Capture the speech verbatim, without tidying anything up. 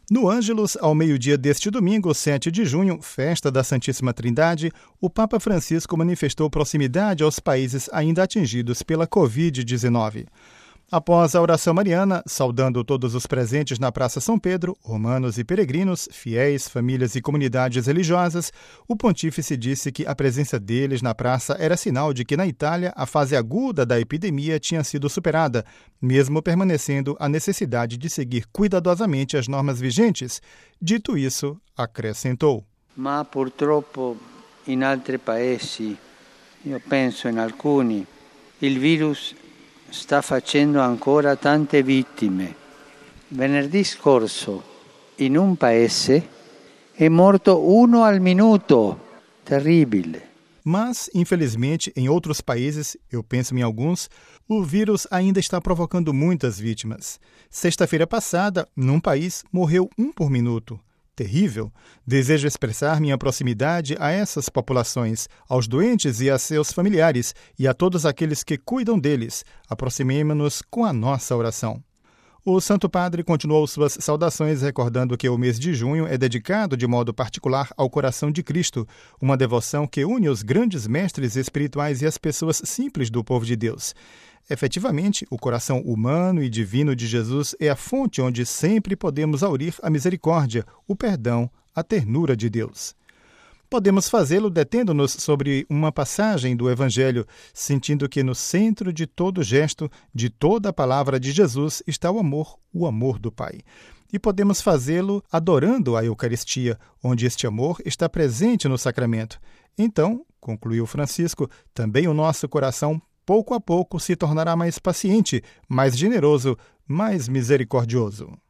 No Ângelus, ao meio-dia deste domingo, sete de junho, festa da Santíssima Trindade, o Papa Francisco manifestou proximidade aos países ainda atingidos pela covid dezenove. Após a oração mariana, saudando todos os presentes na Praça São Pedro, romanos e peregrinos, fiéis, famílias e comunidades religiosas, o pontífice disse que a presença deles na praça era sinal de que na Itália a fase aguda da epidemia tinha sido superada, mesmo permanecendo a necessidade de seguir cuidadosamente as normas vigentes. Dito isso, acrescentou: Ma purtroppo in altri paesi, io penso in alcuni, il virus sta facendo ancora tante vittime. Venerdì scorso, in un paese, è morto uno al minuto. Terribile. Mas, infelizmente, em outros países, eu penso em alguns, o vírus ainda está provocando muitas vítimas. Sexta-feira passada, num país, morreu um por minuto. Terrível. Desejo expressar minha proximidade a essas populações, aos doentes e a seus familiares e a todos aqueles que cuidam deles. Aproximemo-nos com a nossa oração. O Santo Padre continuou suas saudações recordando que o mês de junho é dedicado de modo particular ao coração de Cristo, uma devoção que une os grandes mestres espirituais e as pessoas simples do povo de Deus. Efetivamente, o coração humano e divino de Jesus é a fonte onde sempre podemos aurir a misericórdia, o perdão, a ternura de Deus. Podemos fazê-lo detendo-nos sobre uma passagem do Evangelho, sentindo que no centro de todo gesto, de toda a palavra de Jesus, está o amor, o amor do Pai. E podemos fazê-lo adorando a Eucaristia, onde este amor está presente no sacramento. Então, concluiu Francisco, também o nosso coração pouco a pouco se tornará mais paciente, mais generoso, mais misericordioso.